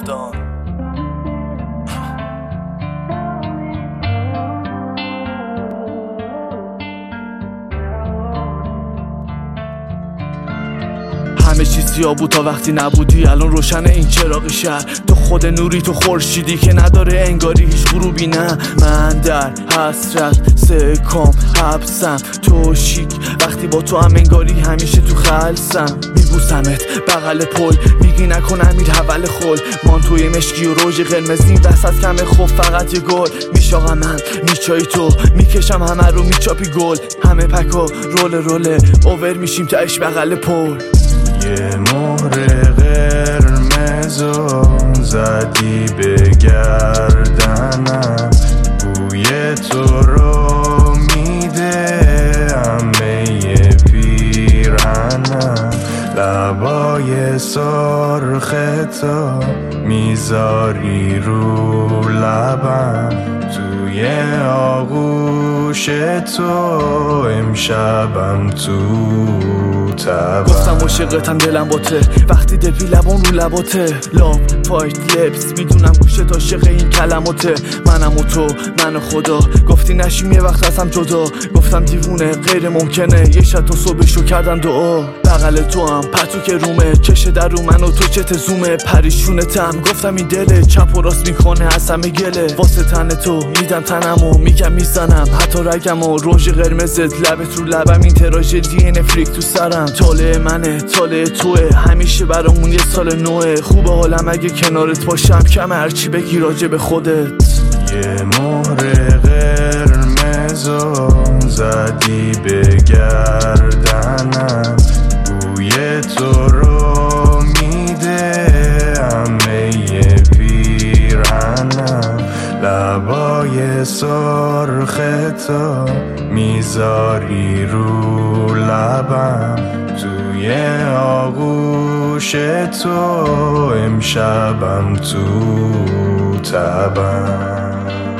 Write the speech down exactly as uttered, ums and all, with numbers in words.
جاودان. همه چیز سیاه بود تا وقتی نبودی، الان روشن این چراغ شهر. تو خود نوری، تو خورشیدی که نداره انگاری هیچ غروبی. نه من در حسرت سکم حبسم، تو شیک وقتی با تو هم انگاری همیشه تو خلصم. میبوسمت بغل پل، میگی نکن امیر حول خل. مانتوی مشکی و روژ قرمزی وسط کم خوب فقط یه گل. میشاقم من میچای تو، میکشم همه رو میچاپی گل. همه پکا رول روله اوور میشیم تاش بغل پل. یه مهر قرمزو زدی به گردنم، بوی تو رو میده همه پیرهنم. لبای سرخ تو میذاری رو لبم، توی آغوش تو امشبم تو تبم. گفتم عاشقتم دلم باته وقتی دپی لبان رو لباته. لاب فایت لپس میدونم گوشت عاشق این کلماته. منم و تو من و خدا گفتی نشیم یه وقت ازم جدا. گفتم دیوونه غیر ممکنه یه شب تا صبحشو کردم دعا. بغل تو هم پتو که رومه چشه در رو من و تو چت زومه. پریشونتم گفتم این دله چپ و راست میکنه از همه گله. واسه تن تو میدم تنمو میگم میزنم حتی رگم و روژ قرمزت لبت رو لبم. این تراژدی نفریک تو سرم. طالع منه طالع توه همیشه برامون یه سال نوه. خوبه حالم اگه کنارت باشم کم هرچی بگی راجع به خودت. یه مهر قرمزو زدی به گردنم، بوی تو رو میده همه پیرهنم. لبای سرخ تو میذاری رو لبم، توی آغوش تو امشبم تو تبم.